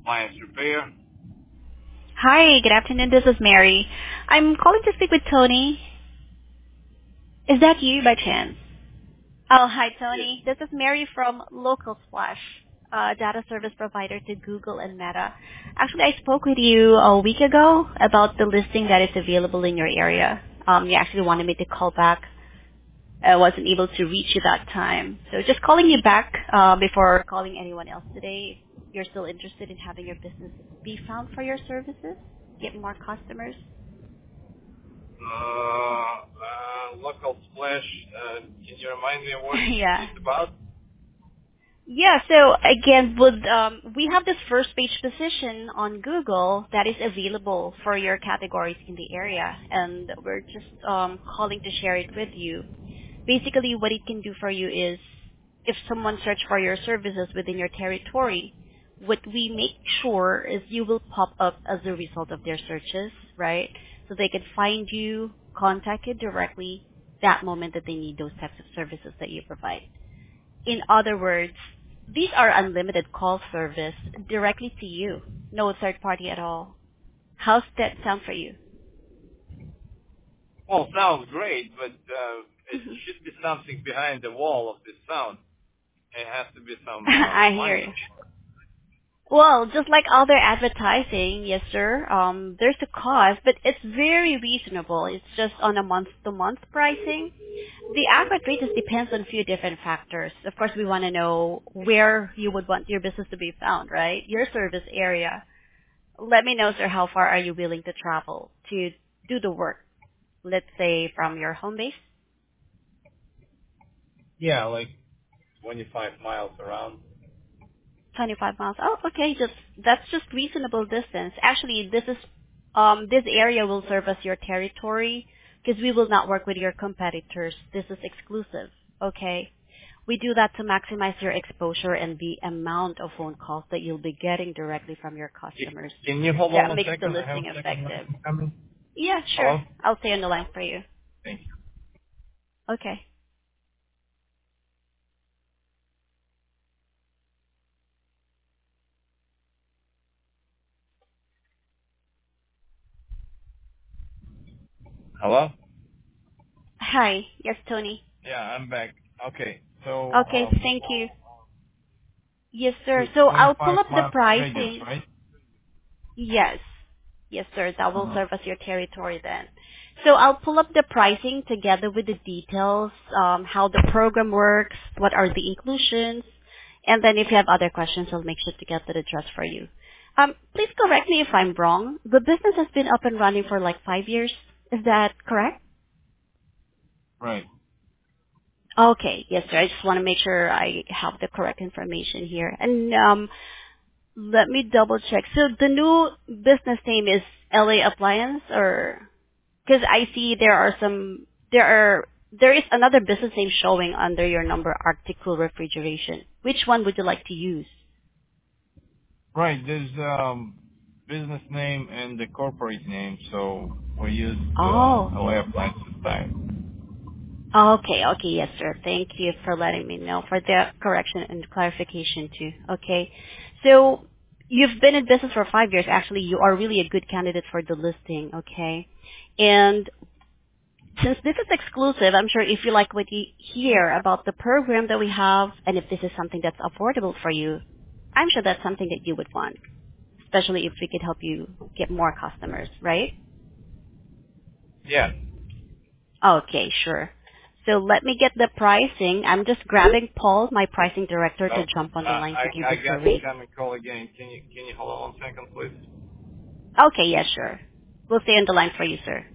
appliance repair. Hi, good afternoon. This is Mary. I'm calling to speak with Tony. Is that you by chance? Oh, hi, Yes. Tony. This is Mary from Local Splash, data service provider to Google and Meta. Actually, I spoke with you a week ago about the listing that is available in your area. You actually wanted me to call back. I wasn't able to reach you that time. So just calling you back before calling anyone else today. If you're still interested in having your business be found for your services, get more customers. Local splash. Can you remind me what Yeah. it's about? Yeah, so again, we have this first page position on Google that is available for your categories in the area, and we're just calling to share it with you. Basically, what it can do for you is, if someone search for your services within your territory, what we make sure is you will pop up as a result of their searches, right? So they can find you, contact you directly that moment that they need those types of services that you provide. In other words, these are unlimited call service directly to you. No third party at all. How's that sound for you? Well, sounds great, but it should be something behind the wall of this sound. It has to be some I hear money. you. Well, just like other advertising, yes sir, there's a cost, but it's very reasonable. It's just on a month-to-month pricing. The accurate rate just depends on a few different factors. Of course, we want to know where you would want your business to be found, right? Your service area. Let me know, sir, how far are you willing to travel to do the work? Let's say from your home base, Yeah, like 25 miles around. 25 miles. Oh, okay, that's just reasonable distance. Actually, this area will serve as your territory because we will not work with your competitors. This is exclusive. Okay. We do that to maximize your exposure and the amount of phone calls that you'll be getting directly from your customers. Can you hold on That one makes the second? I have listing a second effective. message coming. Yeah, sure. Hello? I'll stay on the line for you. Thank you. Okay. Hello? Hi. Yes, Tony. Yeah, I'm back. Okay, so Okay, thank you. Yes, sir. So I'll pull 25 up the mile radius, pricing. right? Yes. Yes, sir. That will Uh-huh. serve as your territory then. So I'll pull up the pricing together with the details, how the program works, what are the inclusions, and then if you have other questions, I'll make sure to get that addressed for you. Please correct me if I'm wrong. The business has been up and running for like 5 years. Is that correct? Right. Okay. Yes, sir. I just want to make sure I have the correct information here. And let me double check. So the new business name is LA Appliance, or because I see there is another business name showing under your number, Arctic Cool Refrigeration. Which one would you like to use? Right, there's business name and the corporate name, so we use Oh, LA Appliances type. okay, yes, sir. Thank you for letting me know for the correction and clarification too. Okay, so you've been in business for 5 years. Actually, you are really a good candidate for the listing. Okay, and since this is exclusive, I'm sure if you like what you hear about the program that we have, and if this is something that's affordable for you, I'm sure that's something that you would want, especially if we could help you get more customers, right? Yeah. Okay, sure. So let me get the pricing. I'm just grabbing Paul, my pricing director, No, to jump on the line to give I us the got rate. incoming call again. Can you hold on one second, please? Okay, yeah, sure. We'll stay on the line for you, sir.